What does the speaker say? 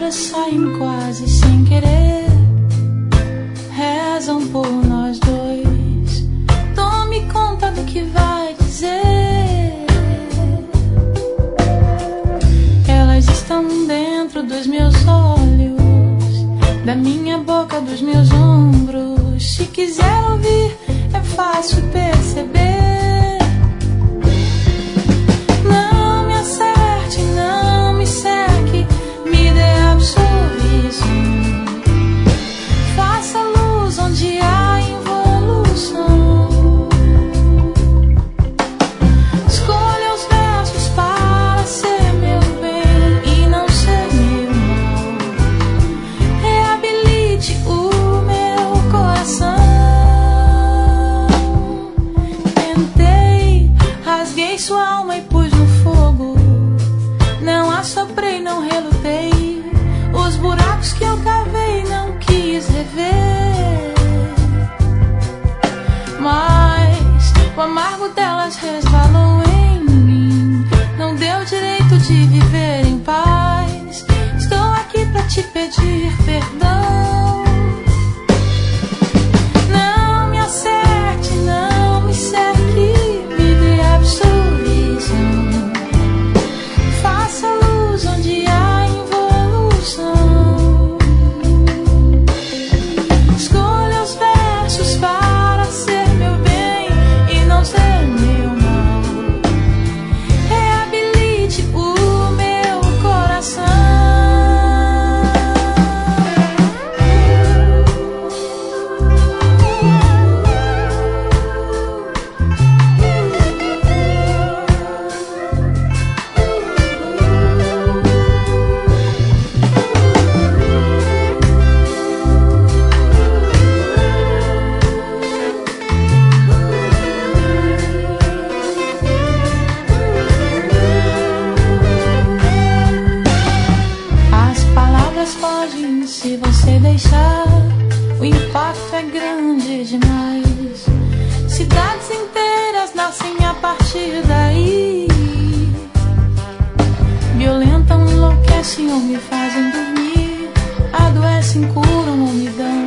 palavras saem quase sem querer, rezam por nós dois. Tome conta do que vai dizer. Elas estão dentro dos meus olhos, da minha boca, dos meus ombros. Se quiser ouvir, é fácil perceber. Não me acerte, não me seque, me dê absolvição. Faça luz onde há involução. Escolha os versos para ser meu bem e não ser meu mal. Reabilite o meu coração. Tentei, rasguei sua alma e pus no fogo. Não assoprei, não relutei. Os buracos que eu cavei não quis rever. Mas o amargo delas resvalou em mim. Não deu direito de viver em paz. Estou aqui pra te pedir perdão. Não me acerte, não me seque, me dê absolvição. Faça luz onde há involução. Escolha os versos para ser meu bem e não ser meu mal. Reabilite o meu coração. As palavras podem, se você deixar, o impacto é grande demais. Cidades inteiras nascem a partir daí. Violentam, enlouquecem ou me fazem dormir. Adoecem, curam ou me dão